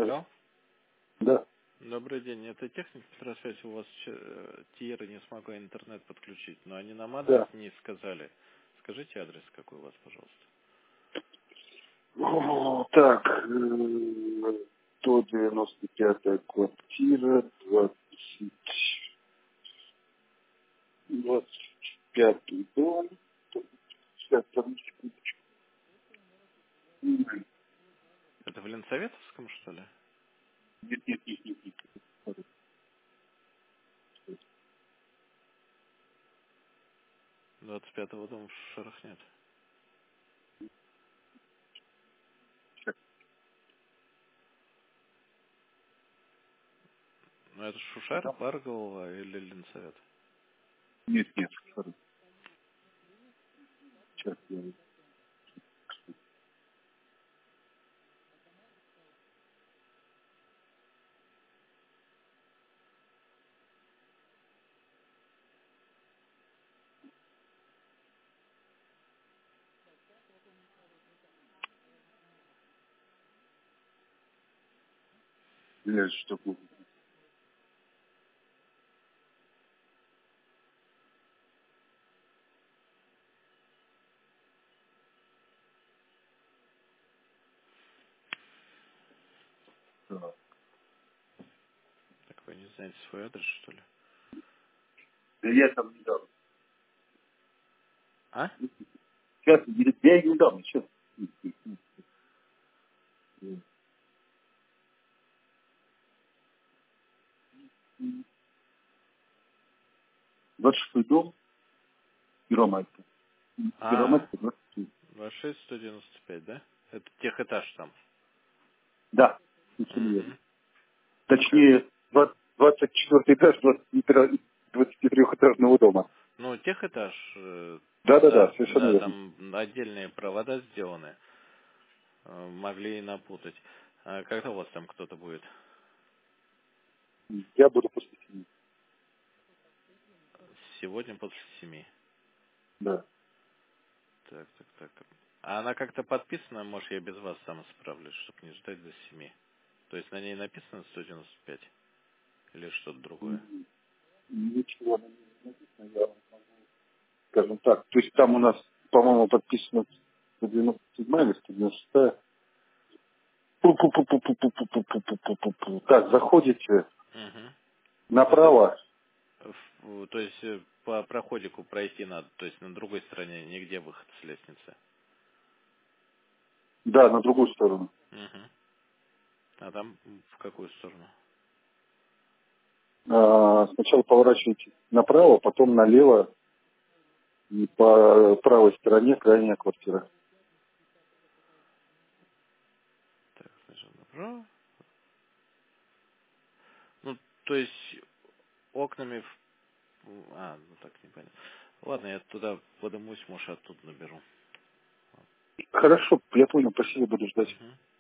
Алло. Да, Добрый день. Это техник Петросвязь. У вас Тиера не смогла интернет подключить, но они нам адрес да. не сказали. Скажите адрес какой у вас, пожалуйста. Так, 195-я квартира, 25-й дом. Сейчас, одну секундочку. Нет, Это в Ленсоветовском, что ли? нет, нет, нет, нет. 25-го дома в Шушарах нет. Ну это Шушар, Там? Барголова или Ленсовет? Нет, нет, sorry. Сейчас я что буду. Так. Так вы не знаете свой адрес, что ли? Да я там не дам. А? Сейчас, я и не дам, сейчас. 26-й дом, Первомайка. А, Первомайка, 23. 26-195, да? Это техэтаж там. Да, совершенно верно. Угу. Точнее, 24 этаж 23-этажного дома. Ну, техэтаж, Да-да-да, да, совершенно да, верно. там отдельные провода сделаны. Могли и напутать. А когда у вас там кто-то будет? Я буду после 7. Сегодня после 7. Да. Так, так, так. А она как-то подписана, может, я без вас сам справлюсь, чтобы не ждать до 7. То есть на ней написано 195 или что-то другое? Ничего не написано, я вам скажем так. То есть там у нас, по-моему, подписано 197 или 196. Пу-пу-пу-пу-пу-пу-пу-пу-пу-пу-пу-пу-пу. Так, заходите Угу. Это, направо. то есть по проходику пройти надо, то есть на другой стороне, нигде выход с лестницы. Да, на другую сторону. Угу. А там в какую сторону? Сначала поворачивайте направо, потом налево. И по правой стороне крайняя квартира. Так, сначала направо. Ну, то есть окнами ну так, не понятно. Ладно, я туда подымусь, может, оттуда наберу. Хорошо, я понял, спасибо, буду ждать. Угу.